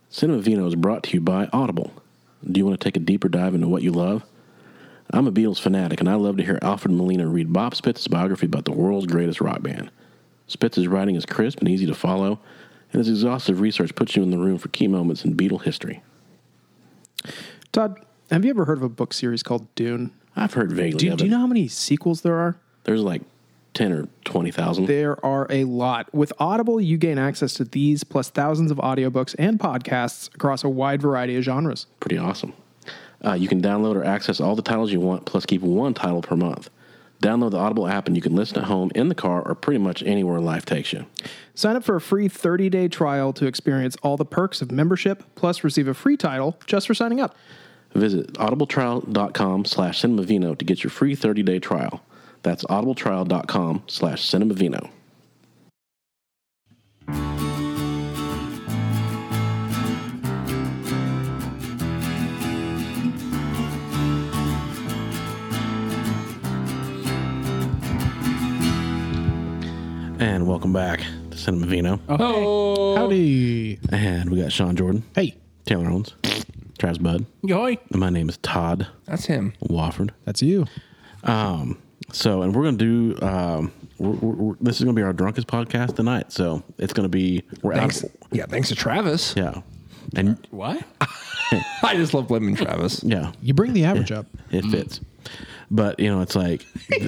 Cinema Vino is brought to you by Audible. Do you want to take a deeper dive into what you love? I'm a Beatles fanatic, and I love to hear Alfred Molina read Bob Spitz's biography about the world's greatest rock band. Spitz's writing is crisp and easy to follow, and his exhaustive research puts you in the room for key moments in Beatle history. Todd, have you ever heard of a book series called Dune? I've heard vaguely of it. Do you know how many sequels there are? There's like 10 or 20,000. There are a lot. With Audible, you gain access to these, plus thousands of audiobooks and podcasts across a wide variety of genres. Pretty awesome. You can download or access all the titles you want, plus keep one title per month. Download the Audible app and you can listen at home, in the car, or pretty much anywhere life takes you. Sign up for a free 30-day trial to experience all the perks of membership, plus receive a free title just for signing up. Visit audibletrial.com/cinemavino to get your free 30-day trial. That's audibletrial.com/cinemavino. And welcome back to Cinema Vino. Oh, Howdy. And we got Sean Jordan, Hey. Taylor Owens, Travis Budd. yoy. And my name is Todd That's him. Wofford. That's you. So, and we're going to do, this is going to be our drunkest podcast tonight. So it's going to be, Thanks. Yeah, thanks to Travis. Yeah. And What? I just love blaming Travis. yeah, You bring the average up. it fits. But, you know, it's like,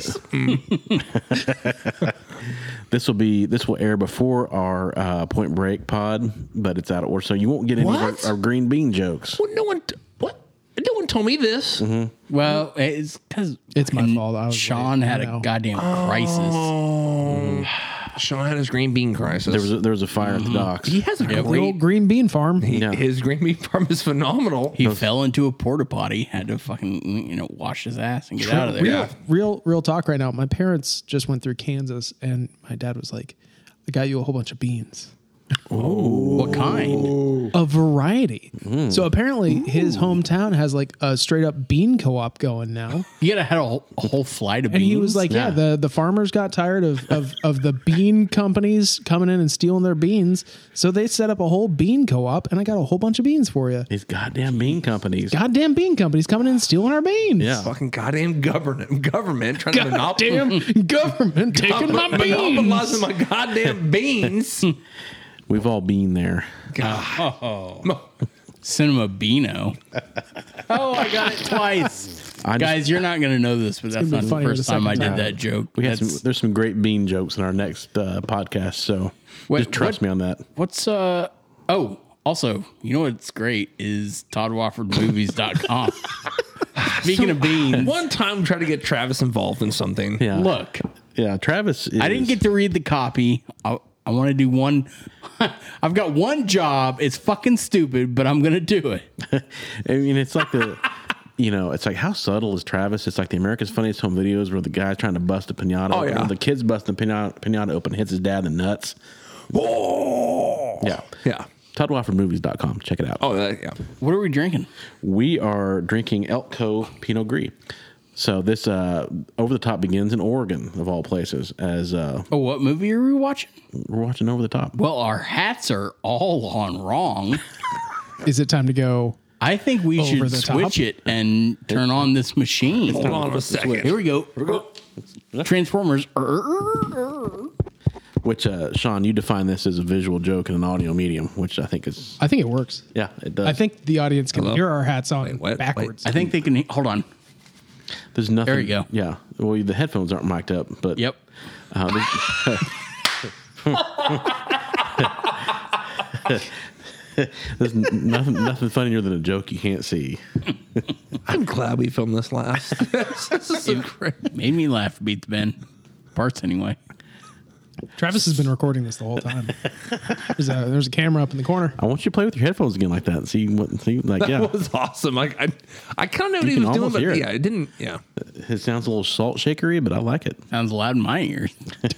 this will air before our Point Break pod, but it's out of order. So you won't get any What? of our green bean jokes. Well, no one told me this. Well, it's because It's my fault. I was Sean late. had I a know. goddamn crisis. Oh, Sean had his green bean crisis. There was a fire at the docks. He has a The great. old green bean farm. Yeah. His green bean farm is phenomenal. He fell into a porta potty, had to fucking wash his ass and get out of there. Yeah. Real talk right now. My parents just went through Kansas, and my dad was like, I got you a whole bunch of beans. What kind? A variety. So apparently his hometown has like a straight up bean co-op going now. You gotta have a whole flight of And beans. he was like, yeah, the farmers got tired of the bean companies coming in and stealing their beans. So they set up a whole bean co-op, and I got a whole bunch of beans for you. These goddamn bean companies. Goddamn bean companies coming in and stealing our beans. Yeah. Fucking goddamn government trying to Goddamn government taking my beans. monopolizing my goddamn beans. We've all been there. Cinema Beano. Oh, I got it twice. Guys, you're not gonna know this, but that's gonna not be the funnier first the time I second did time. that joke. There's some great bean jokes in our next podcast, so Wait, just trust me on that. What's also, you know what's great is ToddWoffordMovies.com. Speaking of beans, One time we tried to get Travis involved in something. Yeah, look, yeah. Travis, I didn't get to read the copy. I want to do one. I've got one job. It's fucking stupid, but I'm going to do it. I mean, it's like the, it's like how subtle is Travis? It's like the America's Funniest Home Videos where the guy's trying to bust a pinata. Oh, yeah. The kid's busting the pinata open, hits his dad in the nuts. Oh. Yeah. Yeah. ToddWoffordMovies.com. Check it out. Oh, yeah. What are we drinking? We are drinking Elko Pinot Gris. So this Over the Top begins in Oregon, of all places, as What movie are we watching? we're watching Over the Top. Well, our hats are all on wrong. Is it time to go? I think we Over should the switch top? it and turn on this machine. Hold on a second. Here we go. Transformers. Which, Sean, you define this as a visual joke in an audio medium, which I think is, I think it works. yeah, it does. I think the audience can Hello? hear our hats on Wait, what? backwards. I think they can. Hold on. There's nothing. There you go. Yeah. Well, the headphones aren't mic'd up, but Yep. there's nothing funnier than a joke you can't see. I'm glad we filmed this last. This is so great. Made me laugh. Beat the Ben. Parts anyway. Travis has been recording this the whole time. There's a camera up in the corner. I want you to play with your headphones again like that and see like, That yeah. was awesome. I kind of know what You he can was doing, almost but hear it. yeah, it didn't. Yeah. It sounds a little salt shakery, but I like it. Sounds loud in my ears.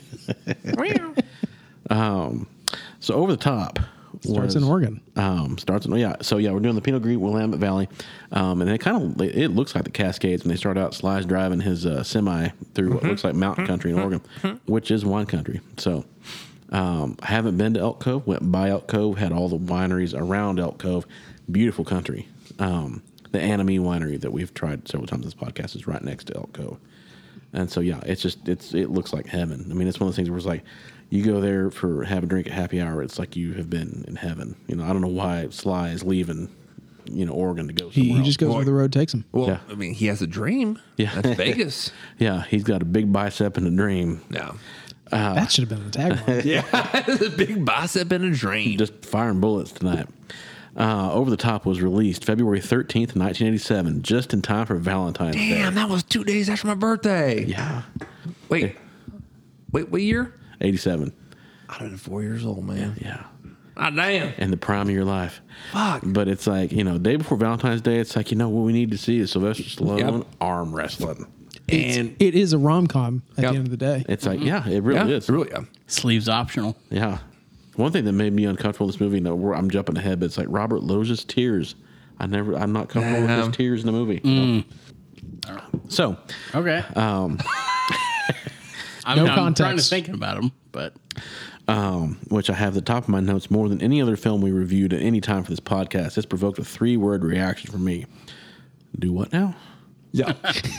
So Over the Top Starts in Oregon. Starts in we're doing the Pinot Gris Willamette Valley, and it looks like the Cascades when they start out. Sly's driving his semi through what looks like mountain country in Oregon, which is wine country. So I haven't been to Elk Cove. Went by Elk Cove. Had all the wineries around Elk Cove. Beautiful country. The Anime Winery that we've tried several times in this podcast is right next to Elk Cove. And so, yeah, it looks like heaven. I mean, it's one of those things where it's like, you go there have a drink at happy hour. It's like you have been in heaven. You know, I don't know why Sly is leaving, Oregon to go somewhere He just else. goes where the road takes him. Well, Yeah. I mean, he has a dream. Yeah. That's Vegas. Yeah, he's got a big bicep and a dream. Yeah. That should have been the tagline. Yeah. A big bicep and a dream. Just firing bullets tonight. Over the Top was released February 13th, 1987, just in time for Valentine's Day. Damn, that was 2 days after my birthday. Yeah. Wait, what year? 87. I'd have been 4 years old, man. Yeah. Ah, damn. In the prime of your life. Fuck. But it's like, day before Valentine's Day, it's like, what we need to see is Sylvester Stallone arm wrestling. And It is a rom-com at Yep. the end of the day. It's like, yeah, it really is. Really, Sleeves optional. Yeah. One thing that made me uncomfortable in this movie, I'm jumping ahead, but it's like Robert Loggia's tears. I'm not comfortable with his tears in the movie. So, Okay. I'm No trying to context. think about them, but which I have at the top of my notes more than any other film we reviewed at any time for this podcast. This provoked a 3-word reaction from me. Do what now? Yeah.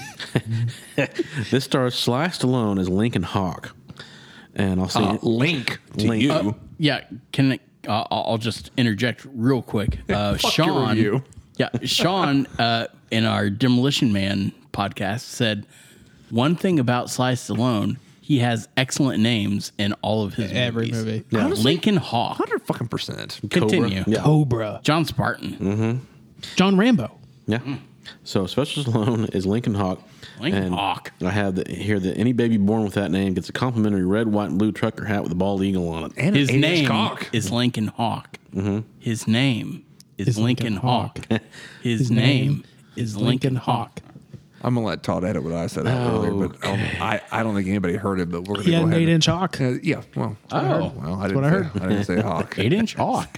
This stars Sly Stallone as Lincoln Hawk. And I'll say Link to Link. you. yeah. I'll just interject real quick. Fuck your Sean, review. Sean, in our Demolition Man podcast, said one thing about Sly Stallone: he has excellent names in all of his Every movies. movie. Yeah. Lincoln Hawk. 100%. Continue. Yeah. Cobra. John Spartan. John Rambo. Yeah. So Sylvester Stallone is Lincoln Hawk. Lincoln and Hawk. I have here that any baby born with that name gets a complimentary red, white, and blue trucker hat with a bald eagle on it. And His an 8-inch name cock. is Lincoln Hawk. His name is Lincoln Lincoln Hawk. His name is Lincoln Hawk. I'm going to let Todd edit what I said earlier, but I don't think anybody heard it, but we're going to He go had an ahead. 8-inch hawk. Yeah, well. Well, I didn't, what I say, heard. I didn't say hawk. 8-inch Hawk.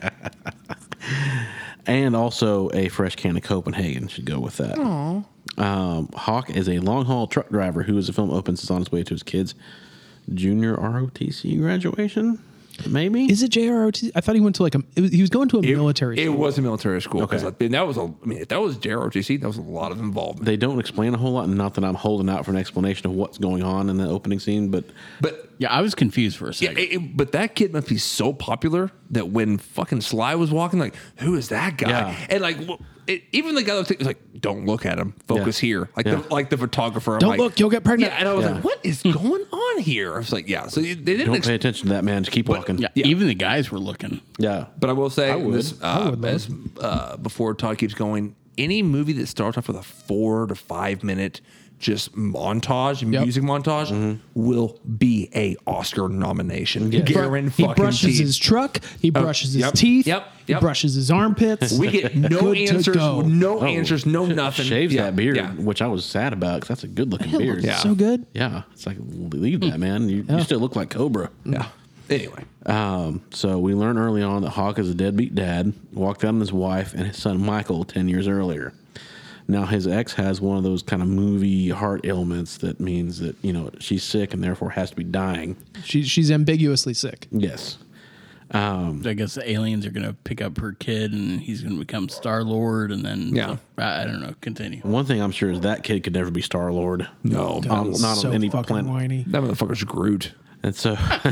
And also a fresh can of Copenhagen should go with that. Hawk is a long-haul truck driver who, as the film opens, is on his way to his kid's junior ROTC graduation. Maybe? Is it JROTC? I thought he went to he was going to a military It school. was a military school. Okay. Because that was if that was JROTC, that was a lot of involvement. They don't explain a whole lot, and not that I'm holding out for an explanation of what's going on in the opening scene, but But Yeah, I was confused for a yeah, second. but that kid must be so popular that when fucking Sly was walking, like, who is that guy? Yeah. And like, even the guy that was like, don't look at him, focus Yeah. here. Like Yeah. the photographer. I'm Don't like, look, you'll get pregnant. Yeah, and I was Yeah. like, what is going on here? I was like, yeah. So they didn't. don't pay attention to that man. Just keep walking. Yeah, even the guys were looking. Yeah. But I will say would. this, before Todd keeps going, any movie that starts off with a 4 to 5 minute just montage, Yep. music montage, will be a Oscar nomination. Yeah. Guaranteed He fucking brushes teeth. his truck. He brushes his yep, teeth. yep, He yep. brushes his armpits. We get no Good to answers, go. no answers, no nothing. Shaves Yeah, that beard, yeah. which I was sad about because that's a good looking beard. Yeah. So good. Yeah. It's like, leave that, man. You still look like Cobra. Yeah. Anyway, So we learn early on that Hawk is a deadbeat dad, walked out on his wife and his son Michael 10 years earlier. Now his ex has one of those kind of movie heart ailments that means that, she's sick and therefore has to be dying. She's ambiguously sick. Yes. I guess the aliens are going to pick up her kid and he's going to become Star-Lord and then... Yeah. I don't know. Continue. One thing I'm sure is that kid could never be Star-Lord. no, Not so on any fucking planet. whiny. that motherfucker's Groot. And so,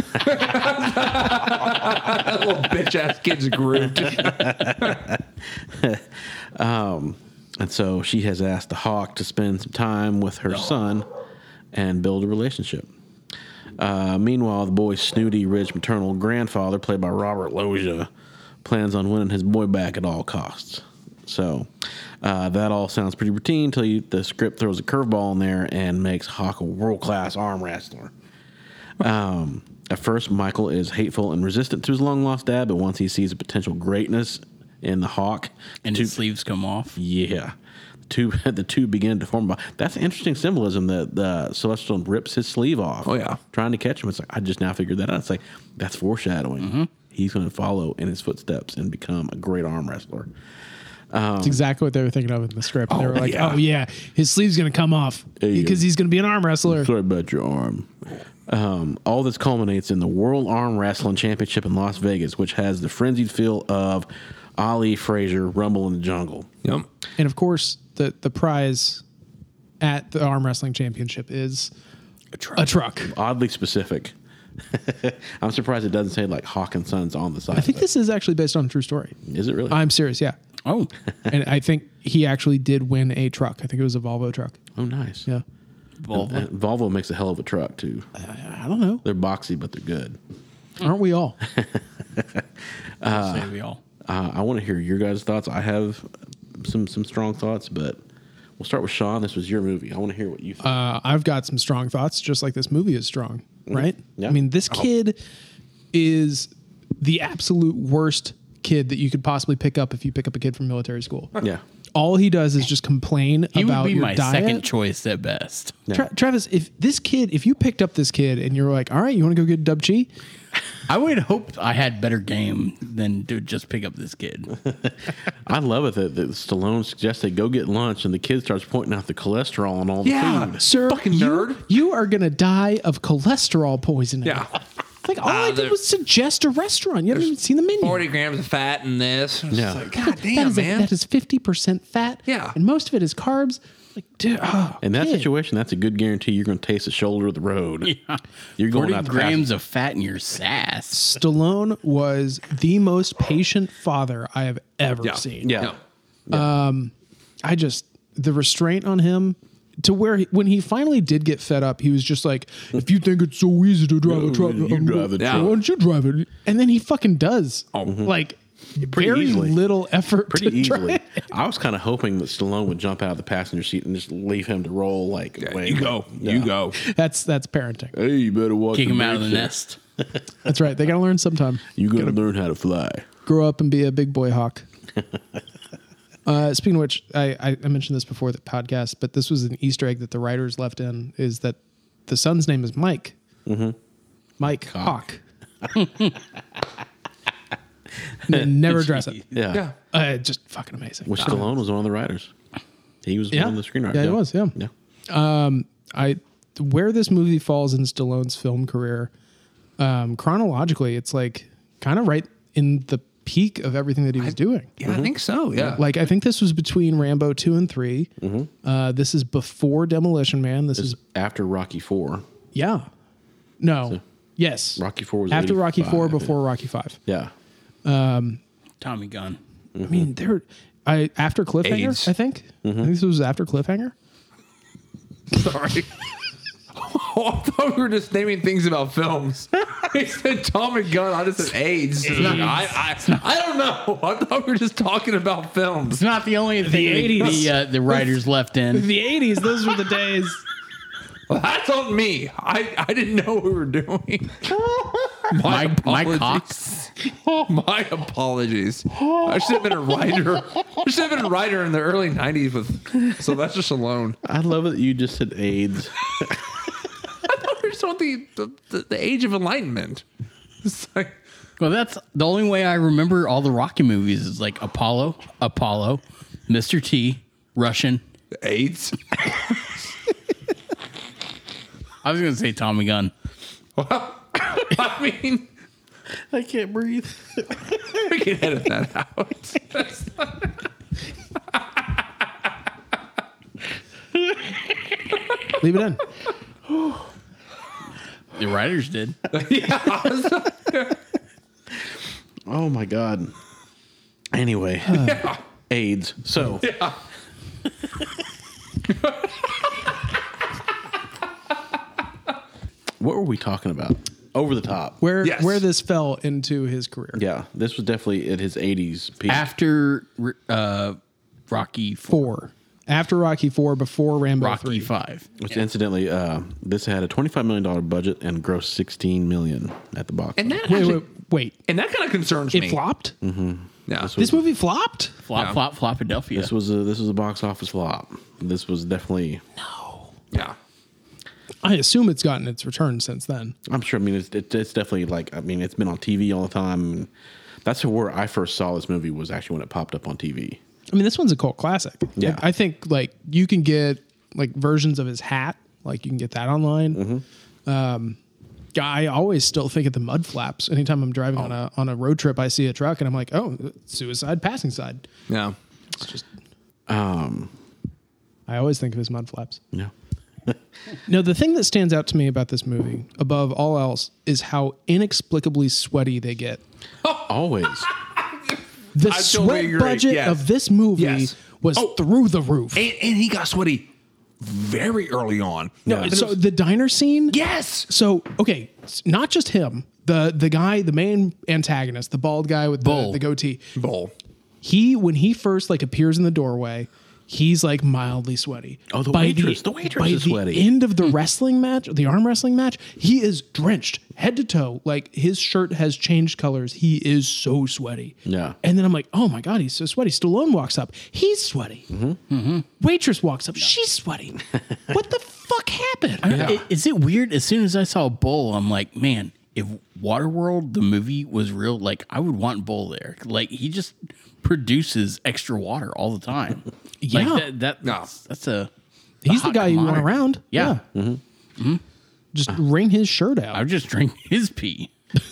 That little bitch ass kid's Groot. and so she has asked the Hawk to spend some time with her son and build a relationship. Meanwhile, the boy's snooty, rich maternal grandfather, played by Robert Loggia, plans on winning his boy back at all costs. So that all sounds pretty routine until the script throws a curveball in there and makes Hawk a world-class arm wrestler. At first, Michael is hateful and resistant to his long-lost dad, but once he sees the potential greatness in the Hawk, And his sleeves come off. yeah, the two begin to form. That's interesting symbolism that Sylvester Stallone rips his sleeve off. Oh, yeah. trying to catch him. It's like I just now figured that out. It's like that's foreshadowing. He's going to follow in his footsteps and become a great arm wrestler. That's exactly what they were thinking of in the script. They were like, yeah. oh, yeah, his sleeve's going to come off you because go. he's going to be an arm wrestler. Sorry about your arm. All this culminates in the World Arm Wrestling Championship in Las Vegas, which has the frenzied feel of Ali, Frazier, Rumble in the Jungle. Yep. And of course, the prize at the arm wrestling championship is a truck. Oddly specific. I'm surprised it doesn't say like Hawk and Sons on the side. I think this is actually based on a true story. Is it really? I'm serious, yeah. Oh, And I think he actually did win a truck. I think it was a Volvo truck. Oh, nice. Yeah. Volvo. And Volvo makes a hell of a truck too. I don't know. They're boxy, but they're good. Aren't we all? Say we all. I want to hear your guys' thoughts. I have some strong thoughts, but we'll start with Sean. This was your movie. I want to hear what you think. I've got some strong thoughts, just like this movie is strong, right? Yeah. I mean, this kid is the absolute worst kid that you could possibly pick up if you pick up a kid from military school. Yeah. All he does is just complain He about would be your my diet. second choice at best. Yeah. Travis, if you picked up this kid and you're like, all right, you want to go get Dub Chi? I would hope I had better game than to just pick up this kid. I love it that Stallone suggests they go get lunch and the kid starts pointing out the cholesterol on all the Yeah. food. Sir, Fucking nerd. You are going to die of cholesterol poisoning. Yeah. Like, all I did there- was suggest a restaurant. You haven't even seen the menu. 40 grams of fat in this. It's Yeah. like, God that damn, is man. that is 50% fat. Yeah. And most of it is carbs. Like, dude, In that kid. situation, that's a good guarantee you're going to taste the shoulder of the road. Yeah. You're going 40 out the grams of fat in your sass. Stallone was the most patient father I have ever Yeah. seen. Yeah. The restraint on him to where when he finally did get fed up, he was just like, if you think it's so easy to drive a truck, You drive the Yeah. truck. why don't you drive it? And then he fucking does. Like, very easily. little effort Pretty to try easily. it. I was kind of hoping that Stallone would jump out of the passenger seat and just leave him to roll like away. You go. Yeah. You go. That's parenting. Hey, you better watch Kick the him out of the brakes. nest. That's right. They got to learn sometime. You got to learn how to fly. Grow up and be a big boy hawk. Speaking of which, I mentioned this before the podcast, but this was an Easter egg that the writers left in, is that the son's name is Mike. Mm-hmm. Mike Hawk. Never address it. Yeah. Yeah. Just fucking amazing. Which Stallone was one of the writers. He was one of the screenwriters. Yeah, he was, yeah. Yeah. Where this movie falls in Stallone's film career, chronologically, it's like kind of right in the peak of everything that he was doing. Yeah, I think so. Yeah. Like, I think this was between Rambo 2 and 3. This is before Demolition Man. This is, After Rocky 4. yeah. No. Yes. Rocky 4 was After Rocky 4, 85. before Rocky 5. Yeah. Tommy gun. I mean, after Cliffhanger, AIDS. I think. I think this was after Cliffhanger. Sorry. Oh, I thought we were just naming things about films. He said Tom and Gun. I just said AIDS. I don't know. I thought we were just talking about films. It's not the only thing 80s. the writers left in. The 80s, those were the days. Well, that's on me. I didn't know what we were doing. My apologies. Cox. My apologies. I should have been a writer. I should have been a writer in the early 90s with Sylvester Stallone. I love it that you just said AIDS. I thought we were just on the age of enlightenment. It's like, Well, that's the only way I remember all the Rocky movies is like Apollo, Mr. T, Russian. AIDS. I was going to say Tommy gun. Well, I mean, I can't breathe. we can edit that out. Leave it in. The writers did. Oh my God. Anyway, AIDS. So, what were we talking about? Over the top. Where Yes. this fell into his career. Yeah, this was definitely at his 80s peak. After Rocky 4. 4. After Rocky 4, before Rambo Rocky 3. 5. Which, incidentally, this had a $25 million budget and grossed $16 million at the box And office. that actually, Wait. and that kind of concerns It me. flopped? Yeah. This movie flopped? Flop, Philadelphia. This was a box office flop. This was definitely. Yeah. I assume it's gotten its return since then. I'm sure. I mean, it's definitely like. I mean, it's been on TV all the time. That's where I first saw this movie was actually when it popped up on TV. I mean, this one's a cult classic. Yeah. I think, like, you can get, like, versions of his hat. Like, you can get that online. I always still think of the mud flaps. Anytime I'm driving on a road trip, I see a truck and I'm like, oh, suicide passing side. Yeah. It's just, I always think of his mud flaps. Yeah. No, the thing that stands out to me about this movie, above all else, is how inexplicably sweaty they get. Always. The I totally sweat agree. budget Yes. of this movie Yes. was through the roof. And he got sweaty very early on. No, so the diner scene. Yes. So okay, not just him. The guy, the main antagonist, the bald guy with the goatee. Bull. When he first like appears in the doorway, he's like mildly sweaty. Oh, the waitress by is sweaty. the end of the wrestling match, the arm wrestling match, he is drenched head to toe. Like his shirt has changed colors. He is so sweaty. Yeah. And then I'm like, oh my God, he's so sweaty. Stallone walks up. He's sweaty. Waitress walks up. She's sweaty. What the fuck happened? Is it weird? As soon as I saw Bull, I'm like, man, if Waterworld, the movie, was real, like, I would want Bull there. Like, he just produces extra water all the time. Yeah. Like, that's a... He's the hot guy you want commodity. around. Yeah. Just wring his shirt out. I would just drink his pee.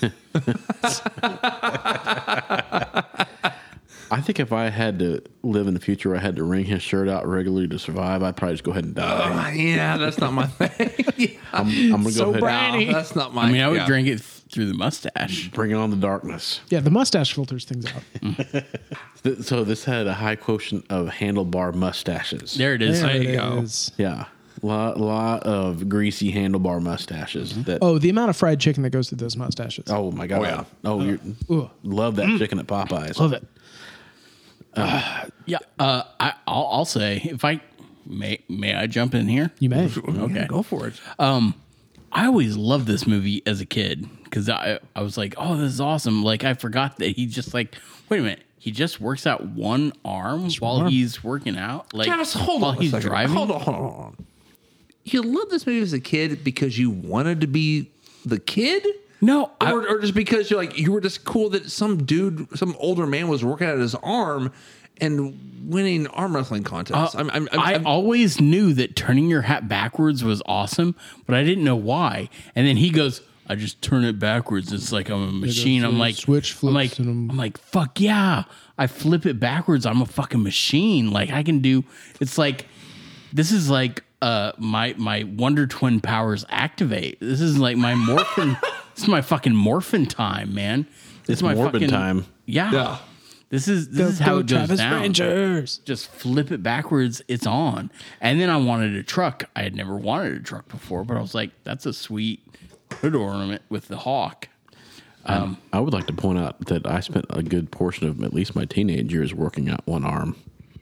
I think if I had to live in the future, I had to wring his shirt out regularly to survive, I'd probably just go ahead and die. Yeah, that's not my thing. I'm going to So go ahead briny. No, that's not my I mean, I would yeah. drink it through the mustache. and bring on the darkness. Yeah, the mustache filters things out. So this had a high quotient of handlebar mustaches. There it is. There you it go. is. Yeah. Lot of greasy handlebar mustaches. That Oh, the amount of fried chicken that goes through those mustaches. Oh my God. yeah. Oh, you Ugh. love that chicken at Popeyes. Love it. Yeah. I'll say, if I... May I jump in here? You may. Okay. Go for it. I always loved this movie as a kid because I was like, oh, this is awesome. Like, I forgot that he just like, wait a minute. He just works out one arm while he's working out. Like, Travis, hold while on. he's a second. driving. Hold on. You loved this movie as a kid because you wanted to be the kid? No, Or just because you were just cool that some dude, some older man was working out his arm and winning arm wrestling contests. I always knew that turning your hat backwards was awesome, but I didn't know why. And then he goes, I just turn it backwards. It's like I'm a machine. I'm like, switch flips I'm like, fuck yeah. I flip it backwards. I'm a fucking machine. Like I can do, it's like, this is like my Wonder Twin powers activate. This is like my morphin. This is my fucking morphin time, man. This is my morbid fucking time. Yeah. Yeah. This is how it goes Travis down. Rangers. Just flip it backwards, it's on. And then I wanted a truck. I had never wanted a truck before, but I was like, that's a sweet hood ornament with the hawk. I would like to point out that I spent a good portion of at least my teenage years working out one arm.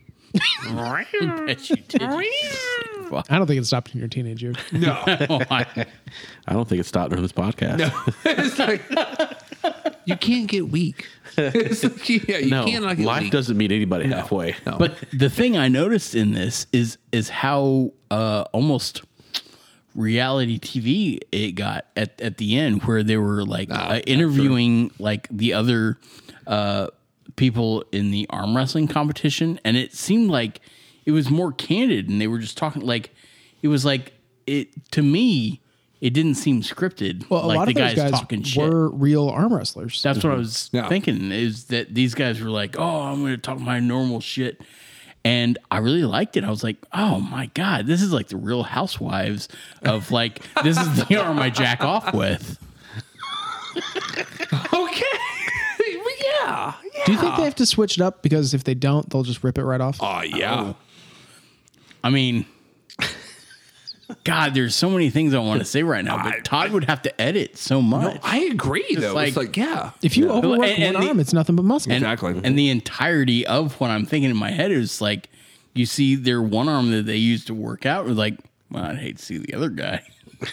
Bet you did. You sick fuck. I don't think it stopped in your teenage years. No. I don't think it stopped during this podcast. It's like, you can't get weak. It's like, yeah, you No, cannot get life weak. doesn't meet anybody halfway. No. But the thing I noticed in this is how almost reality TV it got at the end, where they were like interviewing like the other people in the arm wrestling competition, and it seemed like it was more candid, and they were just talking like it was like it to me. It didn't seem scripted. Well, a like lot the of those guys talking shit. were real arm wrestlers. That's what I was thinking, is that these guys were like, oh, I'm going to talk my normal shit. And I really liked it. I was like, oh my God, this is like the Real Housewives of like, this is the arm I jack off with. Okay. Yeah. Do you think they have to switch it up? Because if they don't, they'll just rip it right off. Oh, yeah. I mean, God, there's so many things I want to say right now, but Todd would have to edit so much. I agree, though. like- it's like, yeah. If you overwork And one the- arm, it's nothing but muscle. And, Exactly. And the entirety of what I'm thinking in my head is like, you see their one arm that they used to work out, was like, well, I'd hate to see the other guy.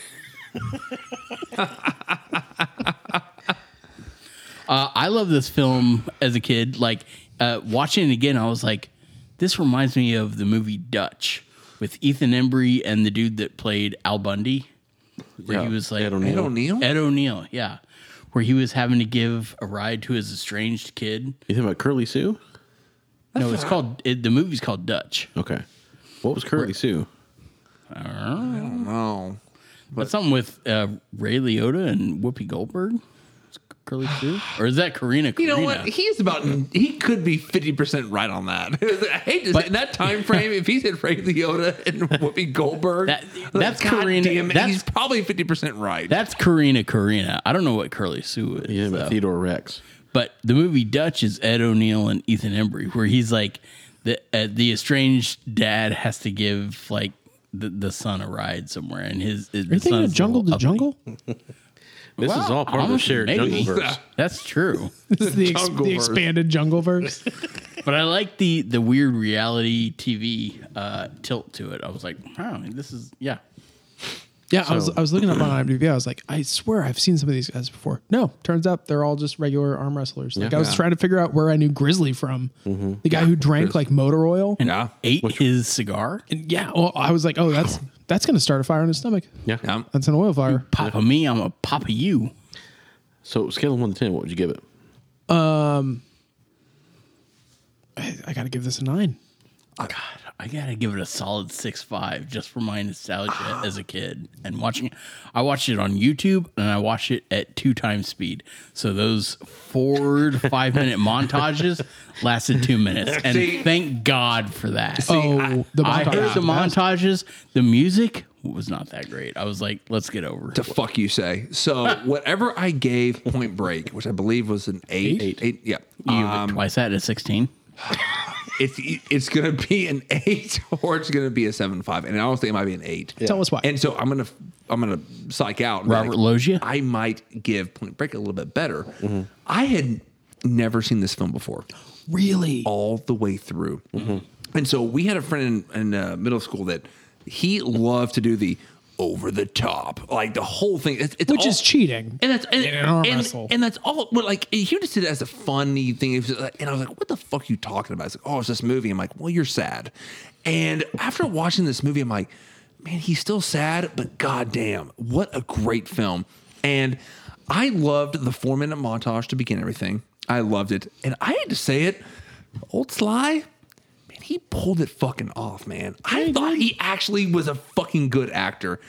I love this film as a kid. Like, watching it again, I was like, this reminds me of the movie Dutch with Ethan Embry and the dude that played Al Bundy. Where he was like Ed O'Neill. Ed O'Neill? Ed O'Neill, yeah. Where he was having to give a ride to his estranged kid. You think about Curly Sue? No, it's called, the movie's called Dutch. Okay. What was Curly Sue? Oh. That's something with Ray Liotta and Whoopi Goldberg. Curly Sue, or is that Karina? You know what? He could be 50% right on that. I hate to say, in that time frame, if he said Ray Liotta and Whoopi Goldberg, that's God Karina. Damn it, he's probably 50% right. That's Karina. I don't know what Curly Sue is. Yeah, but Theodore Rex. But the movie Dutch is Ed O'Neill and Ethan Embry, where he's like the estranged dad has to give like the son a ride somewhere, and his Are you thinking of Jungle to Jungle? This is all part of the shared Jungleverse. That's true. This is the expanded Jungleverse. But I like the weird reality TV tilt to it. I was like, wow, this is Yeah, I was looking up on IMDb. I was like, I swear I've seen some of these guys before. No, turns out they're all just regular arm wrestlers. Like I was trying to figure out where I knew Grizzly from. The guy who drank like motor oil and ate his cigar. And well, I was like, oh, that's going to start a fire in his stomach. Yeah. That's an oil fire. Papa me, I'm a Papa you. So scale of 1 to 10, what would you give it? I got to give this a 9. God, I gotta give it a solid 6.5 just for my nostalgia as a kid and watching it. I watched it on YouTube and I watched it at 2 times speed. So those 4 to 5 minute montages lasted 2 minutes, and thank God for that. The I heard the montages. The music was not that great. I was like, let's get over it. The fuck you say? So whatever I gave Point Break, which I believe was an 8. 8, yeah. You give it twice that at 16. It's gonna be an 8 or it's gonna be a 7.5, and I don't think it might be an 8. Yeah. Tell us why. And so I'm gonna psych out. Robert Loggia. I might give Point Break a little bit better. I had never seen this film before, really, all the way through. And so we had a friend in middle school that he loved to do the over the top, like the whole thing. It's which all, is cheating, and that's all. But like he just did it as a funny thing. And I was like, "What the fuck are you talking about?" It's like, "Oh, it's this movie." I'm like, "Well, you're sad." And after watching this movie, I'm like, "Man, he's still sad, but goddamn, what a great film!" And I loved the 4-minute montage to begin everything. I loved it, and I had to say it, old Sly. He pulled it fucking off, man. I thought he actually was a fucking good actor.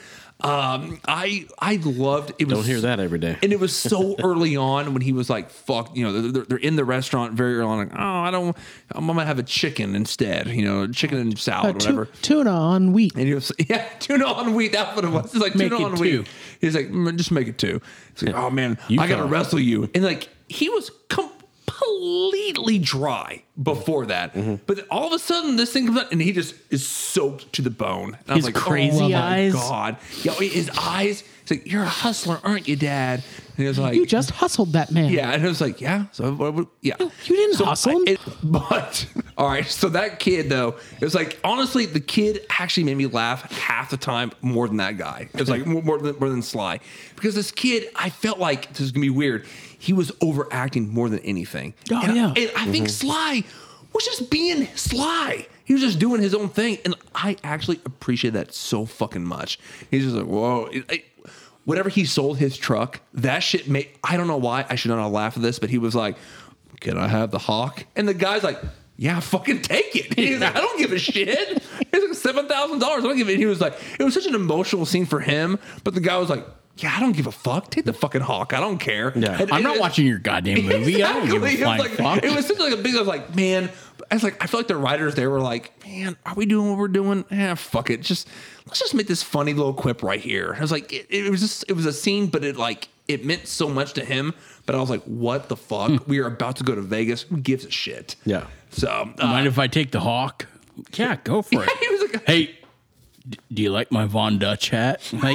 I loved it. Don't hear that every day. And it was so early on when he was like, "Fuck," you know, they're in the restaurant very early on. Like, I'm gonna have a chicken instead, you know, chicken and salad, whatever. Tuna on wheat. And he was, tuna on wheat. That's what it was. It's like make tuna it on 2. wheat. He's like, just make it 2. He's like, oh man, I gotta wrestle you. And like, he was completely dry before that, but then all of a sudden this thing comes out and he just is soaked to the bone. And I was like, crazy eyes. Oh my God. Yeah, his eyes. He's like, you're a hustler, aren't you, Dad? And he was like, you just hustled that man. yeah. And I was like, yeah. So yeah, you didn't hustle him. But all right. So that kid though, it was like, honestly, the kid actually made me laugh half the time more than that guy. It was like more than Sly, because this kid, I felt like this is gonna be weird. He was overacting more than anything. Oh, and yeah. And I think Sly was just being Sly. He was just doing his own thing. And I actually appreciate that so fucking much. He's just like, whoa. Whatever he sold his truck, that shit made, I don't know why I should not laugh at this, but he was like, can I have the Hawk? And the guy's like, yeah, fucking take it. He's like, I don't give a shit. It's like $7,000. I don't give it. He was like, it was such an emotional scene for him, but the guy was like, yeah, I don't give a fuck. Take the fucking Hawk. I don't care. Yeah. I'm not watching your goddamn movie. I don't give a flying fuck. It was such like a big. I was like, man. I was like, I feel like the writers they were like, man, are we doing what we're doing? Fuck it. Let's just make this funny little quip right here. I was like, it was a scene, but it meant so much to him. But I was like, what the fuck? We are about to go to Vegas. Who gives a shit? Yeah. So mind if I take the Hawk? Yeah, go for it. he was like, Hey, do you like my Von Dutch hat? Like,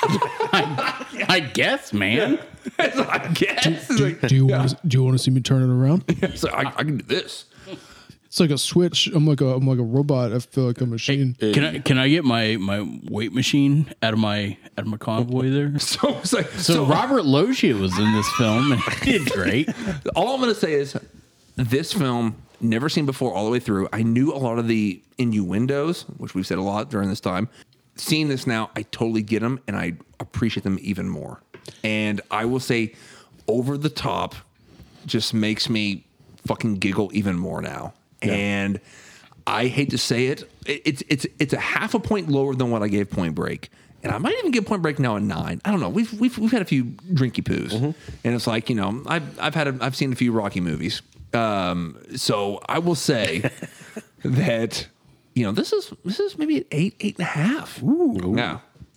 I guess, man. I guess. Do you want to see me turn it around? So I can do this. It's like a switch. I'm like a robot. I feel like a machine. Can I get my weight machine out of my convoy there? So it's like So Robert Loggia was in this film and he did great. All I'm going to say is this film, never seen before all the way through. I knew a lot of the innuendos, which we've said a lot during this time. Seeing this now, I totally get them and I appreciate them even more. And I will say over the top just makes me fucking giggle even more now. Yeah. And I hate to say it, it's a half a point lower than what I gave Point Break. and I might even give Point Break now a 9. I don't know. We've had a few drinky poos, and it's like, you know, I've seen a few Rocky movies. So I will say that, you know, this is maybe an 8.5. Ooh. Yeah.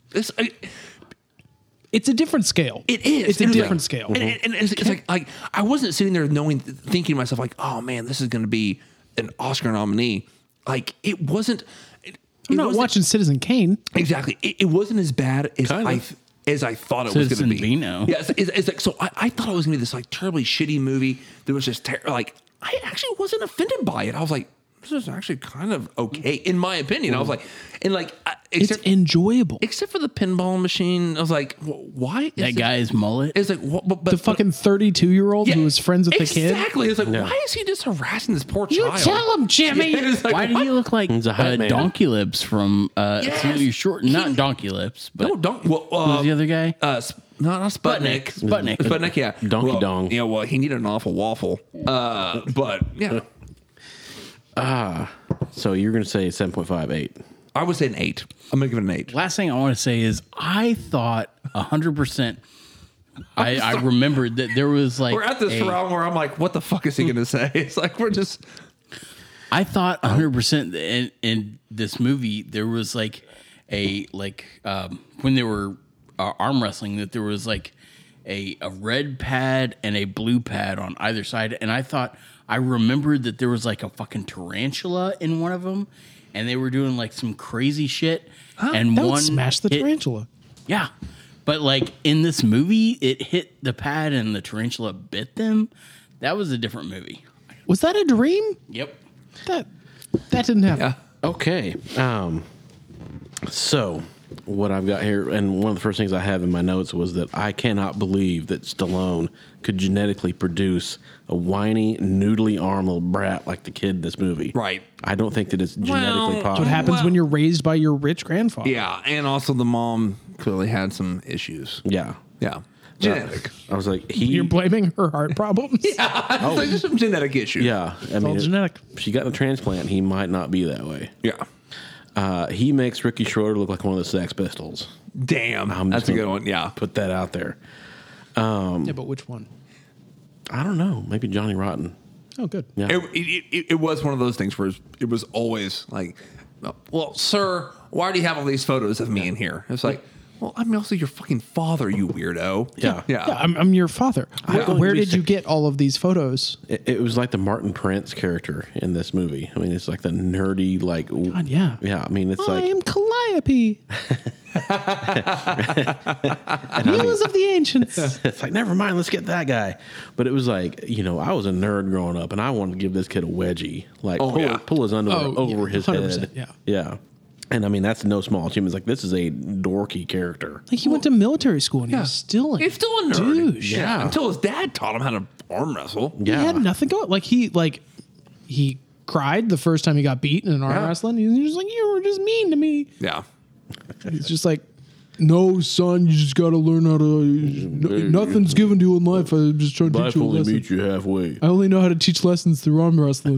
It's a different scale. It is. It's a different scale. And it's like I wasn't sitting there thinking to myself like, oh man, this is going to be an Oscar nominee. Like it wasn't. I'm not watching Citizen Kane. Exactly. It wasn't as bad as I thought it was going to be. Beano. Yeah. It's like, so I thought it was going to be this like terribly shitty movie that was just like, I actually wasn't offended by it. I was like, this is actually kind of okay in my opinion. I was like, and like, It's enjoyable. except for the pinball machine. I was like, why is That guy's mullet. It's like, what? But The fucking 32-year-old who was friends with the kid. Exactly. It's like, why is he just harassing this poor You child? tell him, Jimmy. Yeah, it's like, Why did he look like He's a hype man. Donkey Lips from Snowy Short? Not Donkey Lips, but No, don't. Well, who's the other guy? not Sputnik. Sputnik. Yeah. Donkey Dong. Yeah. Well, he needed an awful waffle. But yeah, So you're going to say 7.58. I would say an 8. I'm gonna give it an 8. Last thing I want to say is I thought 100%. I remembered that there was like We're at this round where I'm like, what the fuck is he gonna say? It's like we're just. I thought 100% in this movie there was like when they were arm wrestling that there was like a red pad and a blue pad on either side, and I remembered that there was like a fucking tarantula in one of them, and they were doing like some crazy shit. And That one would smash the hit- tarantula. Yeah, but like in this movie, it hit the pad and the tarantula bit them. That was a different movie. Was that a dream? Yep. That didn't happen. Yeah. Okay. So what I've got here, and one of the first things I have in my notes was that I cannot believe that Stallone could genetically produce a whiny, noodly arm little brat like the kid in this movie. Right. I don't think that it's genetically What possible. happens when you're raised by your rich grandfather? Yeah, and also the mom clearly had some issues. Yeah. Yeah. Genetic. I was like, You're blaming her heart problems? Yeah. Like just some genetic issues. Yeah. I mean, all genetic. if she got a transplant, he might not be that way. Yeah. He makes Ricky Schroeder look like one of the Sex Pistols. Damn. I'm That's just a good gonna one. Yeah. Put that out there. Yeah, but which one? I don't know. Maybe Johnny Rotten. Oh, good. Yeah. It was one of those things where it was always like, well, sir, why do you have all these photos of me in here? It's like, well, I'm also your fucking father, you weirdo. Yeah. Yeah, I'm your father. Where did you get all of these photos? It was like the Martin Prince character in this movie. I mean, it's like the nerdy, like. God, yeah. Yeah, I mean, it's I like. am Calliope. Heroes of the ancients. It's like, never mind, let's get that guy. But it was like, you know, I was a nerd growing up, and I wanted to give this kid a wedgie. Like, pull his underwear over his 100%, head. yeah. Yeah. And I mean, that's no small achievement. It's like, this is a dorky character. Like he went to military school and he was still He's still a nerd. douche. Yeah. Until his dad taught him how to arm wrestle. He had nothing going. Like he cried the first time he got beaten in arm wrestling. He was just like, you were just mean to me. Yeah. He's just like, no, son, you just got to learn how to. Nothing's given to you in life. I'm just trying to teach Life you a only lesson. meets you halfway. I only know how to teach lessons through arm wrestling.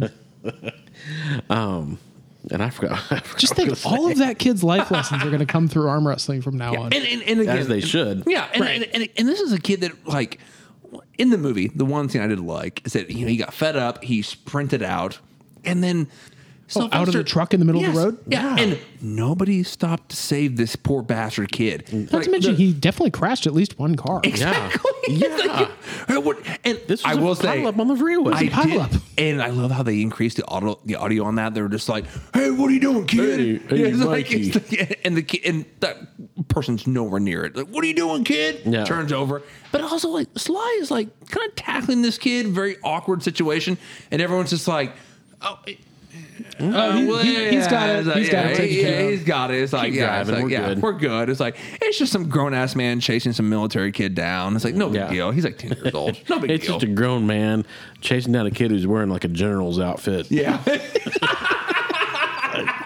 And I forgot. Just think, all of that kid's life lessons are going to come through arm wrestling from now on. And again, As they should. Yeah, and this is a kid that, like, in the movie, the one thing I did like is that, you know, he got fed up, he sprinted out, and then out of the truck in the middle of the road? Yeah, and nobody stopped to save this poor bastard kid. Not to mention, he definitely crashed at least one car. Exactly. Yeah. And This was I will a say, pile up on the freeway. I pile did, up. and I love how they increased the audio on that. They were just like, "Hey, what are you doing, kid?" Hey, it's like, Mikey. and the kid, and that person's nowhere near it. Like, what are you doing, kid? Yeah. Turns over, but also like Sly is like kind of tackling this kid, very awkward situation, and everyone's just like, "Oh." He's got it. He's got it taken care of. He's got it. It's like, Keep yeah, it's driving, like, we're yeah, good. we're good. It's like, it's just some grown ass man chasing some military kid down. It's like, no big Yeah. deal. He's like 10 years old. No big It's deal. just a grown man chasing down a kid who's wearing like a general's outfit. Yeah.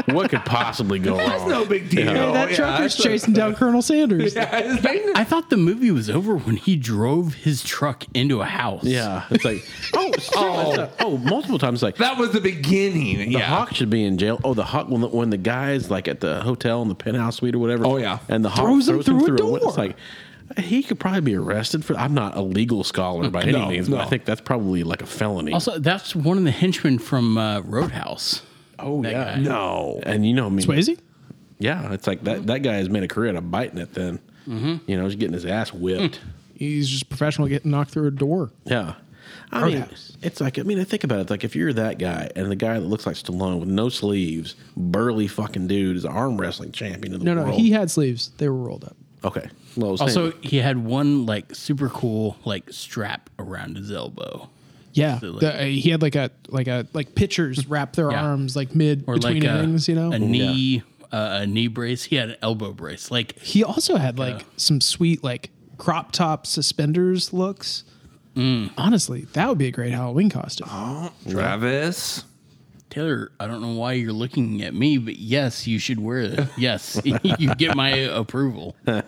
what could possibly go wrong? No big deal. Hey, that trucker's chasing down Colonel Sanders. I thought the movie was over when he drove his truck into a house. Yeah, it's like multiple times. Like That was the beginning. the Hawk should be in jail. Oh, the Hawk when the guy's like at the hotel in the penthouse suite or whatever. Oh, yeah. and the Hawk Throws him through a window. door. It's like he could probably be arrested for. I'm not a legal scholar by any means, but I think that's probably like a felony. Also, that's one of the henchmen from Roadhouse. oh that yeah, guy. No. and I mean, Swayze? yeah, it's like that guy has made a career out of biting it. Then he's getting his ass whipped. He's just professional getting knocked through a door. Yeah. I mean, Roadhouse. it's like, think about it. It's like if you're that guy and the guy that looks like Stallone with no sleeves, burly fucking dude is an arm wrestling champion of the No, world. he had sleeves. They were rolled up. Okay. Well, Also, he had one like super cool like strap around his elbow, Yeah, So, like- he had like pitchers wrap their Yeah. arms like mid or between like innings. a knee brace. He had an elbow brace. Like He also had like some sweet like crop top suspenders looks. Honestly, that would be a great Halloween costume. Travis. Taylor, I don't know why you're looking at me, but yes, you should wear it. Yes, you get my approval. You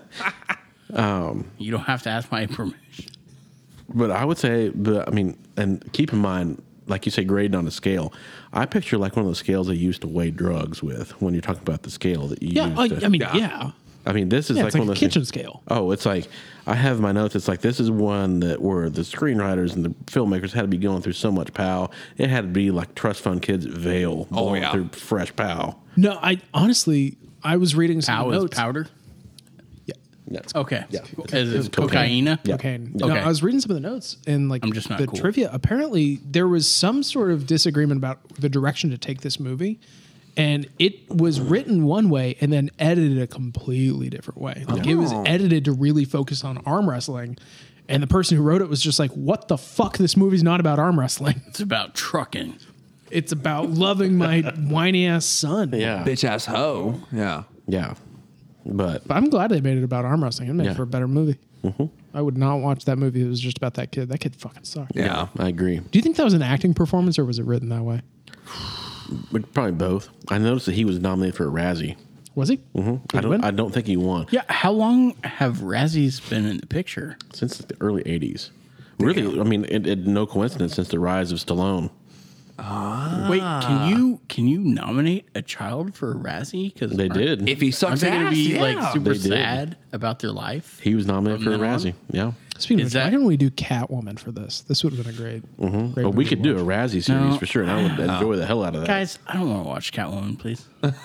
don't have to ask my permission. But I would say, and keep in mind, like you say, grading on a scale. I picture like one of those scales they used to weigh drugs with when you're talking about the scale that you Yeah, use. I mean, this is Yeah, like it's like one a of those kitchen things- scale. Oh, it's like I have my notes. It's like this is one that where the screenwriters and the filmmakers had to be going through so much POW. It had to be like trust fund kids at Vail going yeah. through fresh POW. No, I was reading some Pow is notes. powder. Yeah. That's Okay. Yeah. Is it cocaine. cocaine? Yeah. Cocaine. Yeah. No, Okay. I was reading some of the notes and like I'm just not the cool. trivia. Apparently, there was some sort of disagreement about the direction to take this movie, and it was written one way and then edited a completely different way. Like it was edited to really focus on arm wrestling, and the person who wrote it was just like, "What the fuck? This movie's not about arm wrestling. It's about trucking. It's about loving my whiny ass son." Yeah. Bitch ass hoe. Yeah. Yeah. But But I'm glad they made it about arm wrestling. It made Yeah. for a better movie. I would not watch that movie if it was just about that kid. That kid fucking sucked. Yeah. I agree. Do you think that was an acting performance or was it written that way? But probably both. I noticed that he was nominated for a Razzie. Was he? I don't think he won Yeah. How long have Razzies been in the picture? since the early '80s. Really, I mean, it no coincidence since the rise of Stallone. Wait, can you nominate a child for a Razzie? Because They did. If he aren't sucks they going to ass, be yeah. like super They did. sad about their life? He was nominated for a From then on? Razzie. Yeah. Speaking Is of which, why that- didn't we do Catwoman for this? This would have been a great. great But we movie could to do a watch. Razzie series No. for sure, and I would enjoy the hell out of that. Guys, I don't want to watch Catwoman, please.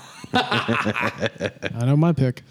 I know my pick.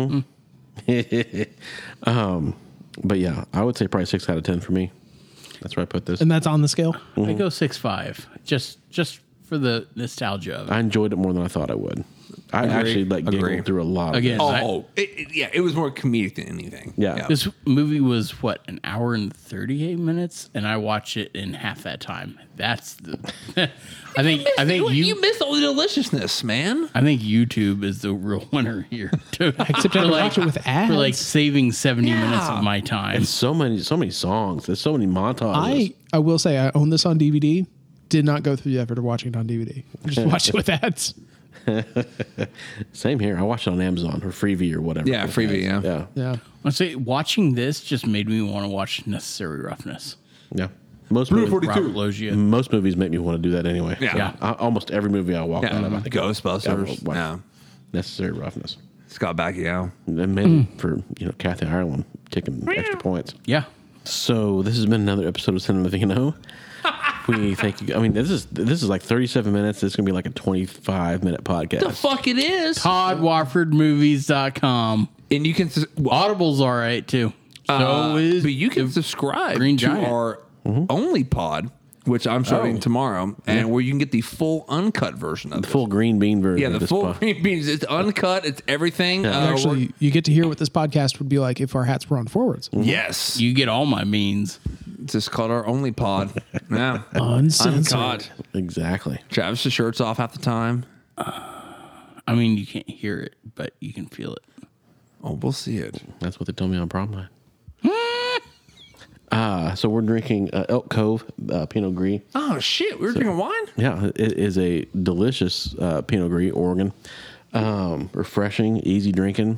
But yeah, I would say probably 6 out of 10 for me. That's where I put this. And that's on the scale. I go 6.5, just for the nostalgia of it. I enjoyed it more than I thought I would. I actually Agree. giggled through a lot. Again, of it. Oh, it was more comedic than anything. Yeah. This movie was what, an hour and 38 minutes, and I watched it in half that time. That's the. I think you missed all the deliciousness, man. I think YouTube is the real winner here. Except I had to watch it with ads. for like saving 70 minutes of my time. And so many songs. There's so many montages. I will say I own this on DVD. Did not go through the effort of watching it on DVD. Just watch it with ads. Same here. I watched it on Amazon or Freevee or whatever. Yeah, Freevee, yeah. Yeah. Yeah. I say watching this just made me want to watch Necessary Roughness. Yeah. Most Blue movies, 42. Robert Loggia. most movies make me want to do that anyway. Yeah. Almost every movie I walk out of, I think Ghostbusters. Wow. Yeah. Necessary Roughness. Scott Bakula. And mainly for Kathy Ireland kicking extra points. Yeah. So this has been another episode of Send Anything You Know. We thank you. I mean, this is like 37 minutes. This is gonna be like a 25-minute podcast. Fuck it is. ToddWarfordMovies.com. And you can Audible's all right too. So is but you can the subscribe Green to Giant. our only pod, which I'm starting tomorrow, and where you can get the full uncut version of The it. full green bean version. Yeah, of the this full pod. green beans. It's uncut. It's everything. Actually, you get to hear what this podcast would be like if our hats were on forwards. yes. You get all my means. It's just called our only pod. Yeah. Uncensored. Uncut. Exactly. Travis's shirt's off half the time. I mean, you can't hear it, but you can feel it. Oh, we'll see it. That's what they told me on prom night. So we're drinking Elk Cove Pinot Gris. Oh shit, we were drinking wine. Yeah, it is a delicious Pinot Gris, Oregon. Refreshing, easy drinking.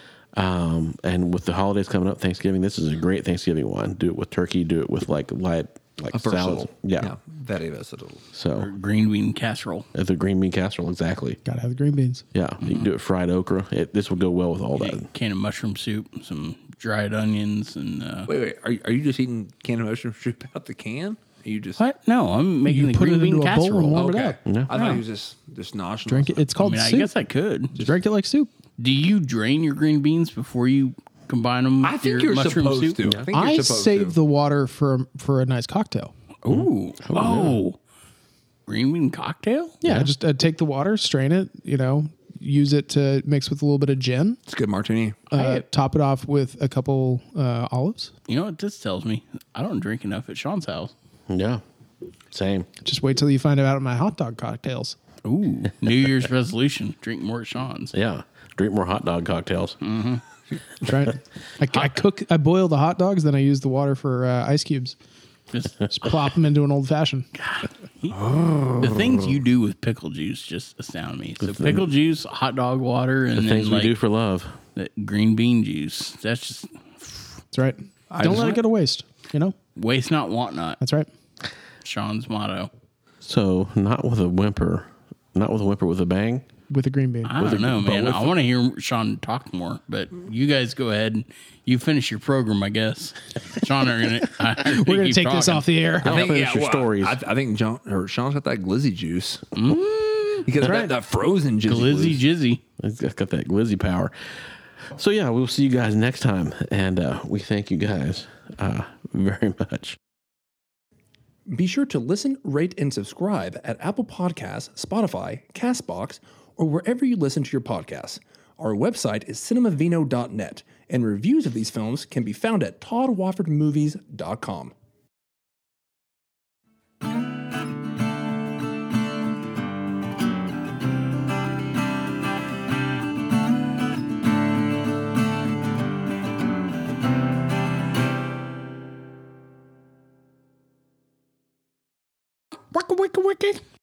And with the holidays coming up, Thanksgiving, this is a great Thanksgiving wine. Do it with turkey. Do it with like salads. Yeah, very versatile. So Green bean casserole. the green bean casserole, exactly. Gotta have the green beans. Yeah, you can do it fried okra. This will go well with all that. Can of mushroom soup, some dried onions, and Wait. Are you just eating canned mushroom soup out the can? Are you just what? No, I'm making the put green it bean into a bowl and casserole. warm it okay? up. Yeah. I thought he was just noshing. Drink it. It's called I soup. guess I could. Just drink it like soup. Do you drain your green beans before you combine them? I with think your you're mushroom supposed soup? to. I think you're I supposed save to. the water for a nice cocktail. Ooh, green bean cocktail. Yeah, just take the water, strain it. Use it to mix with a little bit of gin. It's a good martini. Top it off with a couple olives. You know what this tells me? I don't drink enough at Sean's house. Yeah, same. Just wait till you find out my hot dog cocktails. Ooh, New Year's resolution: drink more at Sean's. Yeah, drink more hot dog cocktails. Right? I boil the hot dogs, then I use the water for ice cubes. Just plop them into an old fashioned. The things you do with pickle juice just astound me. So pickle juice, hot dog water, and The then things we like do for love. that green bean juice. That's just That's right. Don't let it go to waste. waste not, want not. That's right. Sean's motto. So not with a whimper, with a bang. With a green bean. I don't know, man. I want to hear Sean talk more, but you guys go ahead. You finish your program, I guess. Sean, We're gonna take this off the air. I'll finish your stories. I think Sean's got that glizzy juice. Because that frozen juice. Glizzy Jizzy. It's got that glizzy power. So yeah, we'll see you guys next time, and we thank you guys very much. Be sure to listen, rate, and subscribe at Apple Podcasts, Spotify, CastBox, or wherever you listen to your podcasts. Our website is cinemavino.net, and reviews of these films can be found at toddwoffordmovies.com. Wicka, wicka, wicka.